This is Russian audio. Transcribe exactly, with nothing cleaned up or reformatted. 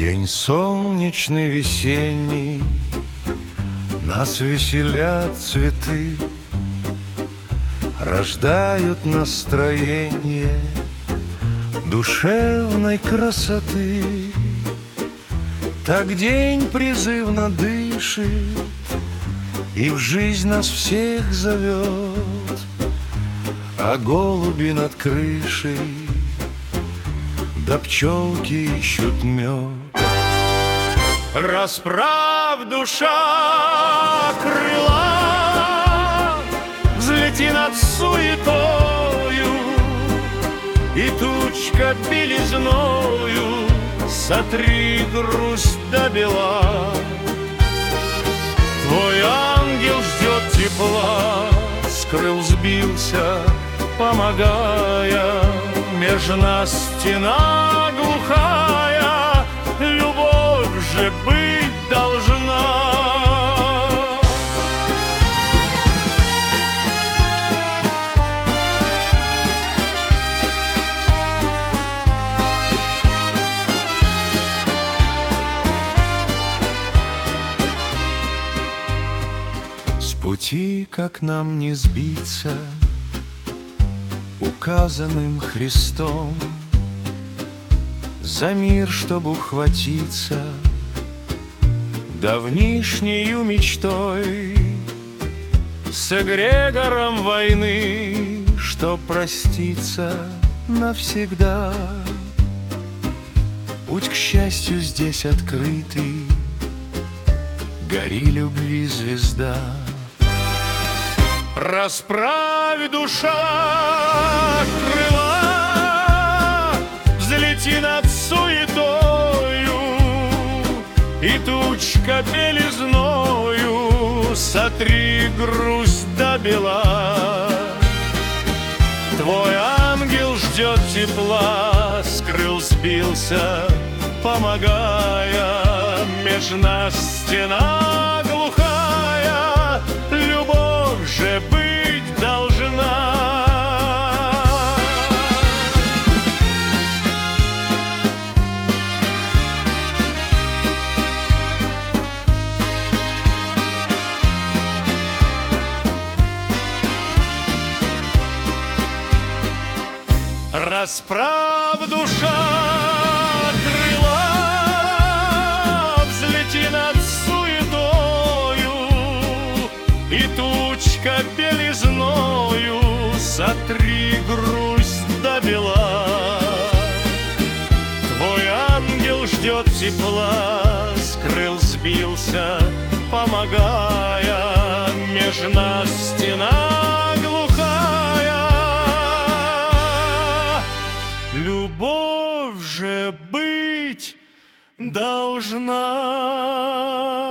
День солнечный весенний, нас веселят цветы, рождают настроение душевной красоты. Так день призывно дышит и в жизнь нас всех зовет, а голуби над крышей да пчелки ищут мед. Расправь, душа, крыла, взлети над суетою, и тучка белизною сотри грусть до бела. Твой ангел ждет тепла, с крыл сбился, помогая. Меж нас стена глухая, любовь же быть должна. С пути, как нам не сбиться, указанным Христом, за мир, чтоб ухватиться давнишнею мечтой, с эгрегором войны, чтоб проститься навсегда. Путь к счастью здесь открытый, гори любви звезда. Расправь, душа, крыла, взлети над суетою, и тучка белизною сотри грусть до бела. Твой ангел ждет тепла, с крыл сбился, помогая. Меж нас стена глухая, любовь же быть должна. Расправь, душа, крыла, взлети над суетою, и тучка белизною сотри грусть до бела. Твой ангел ждет тепла, с крыл сбился, помогая. Меж нас стена глухая, любовь же быть должна.